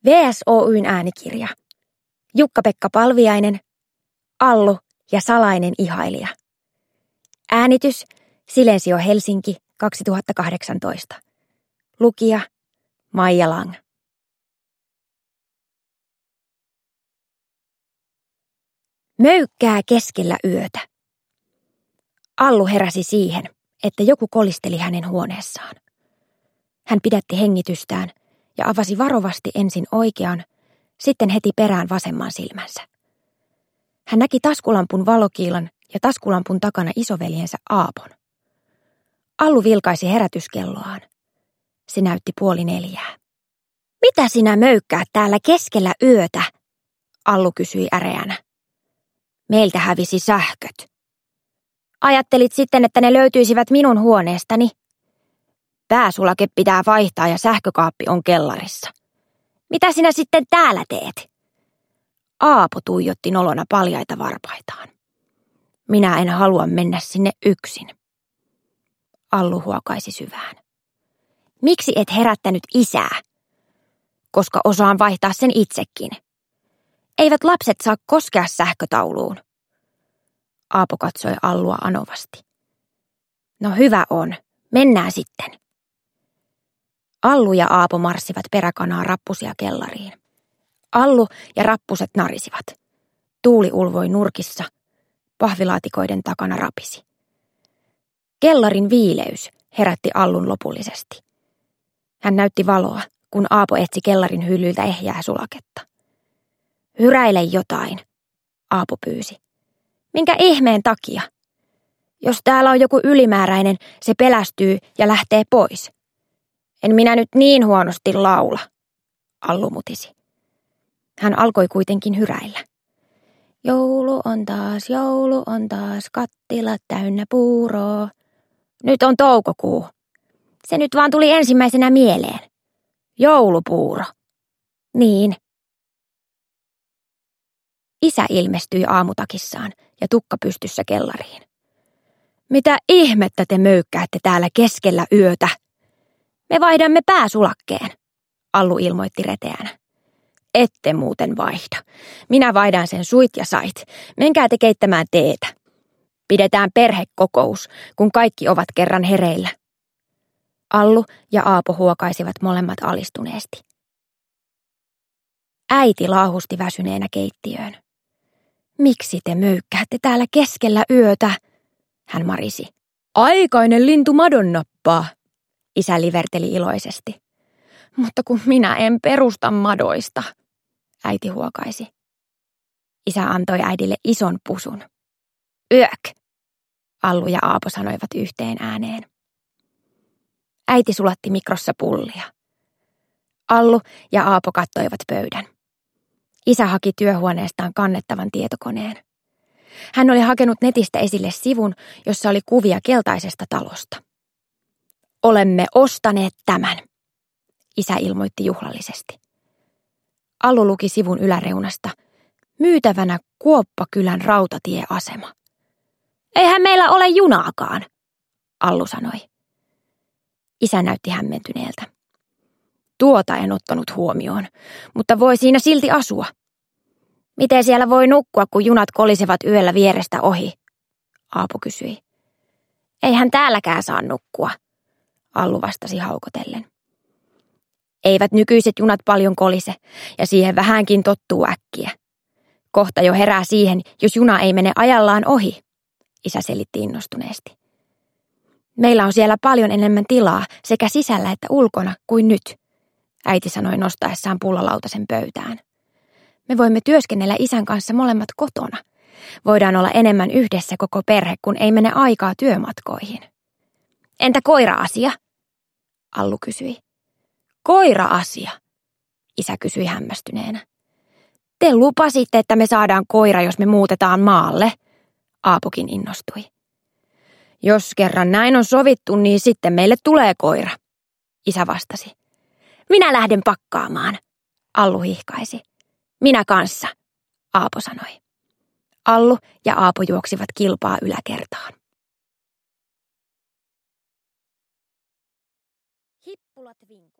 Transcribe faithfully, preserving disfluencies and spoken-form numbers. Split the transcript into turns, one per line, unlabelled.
V S Oy:n äänikirja. Jukka-Pekka Palviainen, Allu ja salainen ihailija. Äänitys Silensio Helsinki kaksituhattakahdeksantoista. Lukija Maija Lang. Möykkää keskellä yötä. Allu heräsi siihen, että joku kolisteli hänen huoneessaan. Hän pidätti hengitystään ja avasi varovasti ensin oikean, sitten heti perään vasemman silmänsä. Hän näki taskulampun valokiilan ja taskulampun takana isoveljensä Aapon. Allu vilkaisi herätyskelloaan. Se näytti puoli neljää. Mitä sinä möykkäät täällä keskellä yötä? Allu kysyi äreänä. Meiltä hävisi sähköt. Ajattelit sitten, että ne löytyisivät minun huoneestani? Pääsulake pitää vaihtaa ja sähkökaappi on kellarissa. Mitä sinä sitten täällä teet? Aapo tuijotti nolona paljaita varpaitaan. Minä en halua mennä sinne yksin. Allu huokaisi syvään. Miksi et herättänyt isää? Koska osaan vaihtaa sen itsekin. Eivät lapset saa koskea sähkötauluun. Aapo katsoi Allua anovasti. No hyvä on, mennään sitten. Allu ja Aapo marssivat peräkanaa rappusia kellariin. Allu ja rappuset narisivat. Tuuli ulvoi nurkissa. Pahvilaatikoiden takana rapisi. Kellarin viileys herätti Allun lopullisesti. Hän näytti valoa, kun Aapo etsi kellarin hyllyiltä ehjää sulaketta. Hyräile jotain, Aapo pyysi. Minkä ihmeen takia? Jos täällä on joku ylimääräinen, se pelästyy ja lähtee pois. En minä nyt niin huonosti laula, Allu mutisi. Hän alkoi kuitenkin hyräillä. Joulu on taas, joulu on taas, kattilat täynnä puuroa. Nyt on toukokuu. Se nyt vaan tuli ensimmäisenä mieleen. Joulupuuro. Niin. Isä ilmestyi aamutakissaan ja tukka pystyssä kellariin. Mitä ihmettä te möykkäätte täällä keskellä yötä? Me vaihdamme pääsulakkeen, Allu ilmoitti reteänä. Ette muuten vaihda. Minä vaihdan sen soit ja sait. Menkää te keittämään teetä. Pidetään perhekokous, kun kaikki ovat kerran hereillä. Allu ja Aapo huokaisivat molemmat alistuneesti. Äiti laahusti väsyneenä keittiöön. Miksi te möykkäätte täällä keskellä yötä? Hän marisi. Aikainen lintu madonnappaa, isä liverteli iloisesti. Mutta kun minä en perusta madoista, äiti huokaisi. Isä antoi äidille ison pusun. Yök, Allu ja Aapo sanoivat yhteen ääneen. Äiti sulatti mikrossa pullia. Allu ja Aapo kattoivat pöydän. Isä haki työhuoneestaan kannettavan tietokoneen. Hän oli hakenut netistä esille sivun, jossa oli kuvia keltaisesta talosta. Olemme ostaneet tämän, isä ilmoitti juhlallisesti. Allu luki sivun yläreunasta. Myytävänä Kuoppakylän rautatieasema. Eihän meillä ole junaakaan, Allu sanoi. Isä näytti hämmentyneeltä. Tuota en ottanut huomioon, mutta voi siinä silti asua. Miten siellä voi nukkua, kun junat kolisevat yöllä vierestä ohi? Aapo kysyi. Eihän täälläkään saa nukkua, Allu vastasi haukotellen. Eivät nykyiset junat paljon kolise, ja siihen vähänkin tottuu äkkiä. Kohta jo herää siihen, jos juna ei mene ajallaan ohi, isä selitti innostuneesti. Meillä on siellä paljon enemmän tilaa sekä sisällä että ulkona kuin nyt, äiti sanoi nostaessaan pullolautasen pöytään. Me voimme työskennellä isän kanssa molemmat kotona. Voidaan olla enemmän yhdessä koko perhe, kun ei mene aikaa työmatkoihin. Entä koira-asia? Allu kysyi. Koira-asia, isä kysyi hämmästyneenä. Te lupasitte, että me saadaan koira, jos me muutetaan maalle, Aapokin innostui. Jos kerran näin on sovittu, niin sitten meille tulee koira, isä vastasi. Minä lähden pakkaamaan, Allu hihkaisi. Minä kanssa, Aapo sanoi. Allu ja Aapo juoksivat kilpaa yläkertaan. Hippulat vinkuvat.